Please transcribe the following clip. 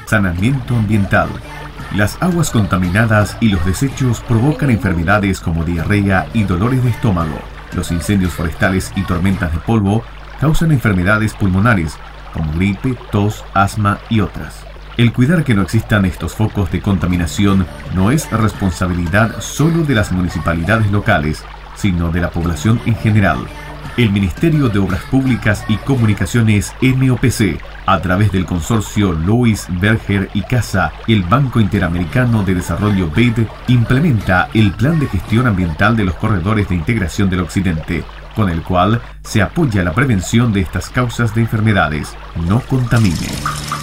Saneamiento ambiental. Las aguas contaminadas y los desechos provocan enfermedades como diarrea y dolores de estómago. Los incendios forestales y tormentas de polvo causan enfermedades pulmonares como gripe, tos, asma y otras. El cuidar que no existan estos focos de contaminación no es responsabilidad solo de las municipalidades locales, sino de la población en general. El Ministerio de Obras Públicas y Comunicaciones MOPC, a través del consorcio Louis Berger y Casa y el Banco Interamericano de Desarrollo BID, implementa el Plan de Gestión Ambiental de los Corredores de Integración del Occidente, con el cual se apoya la prevención de estas causas de enfermedades. No contamine.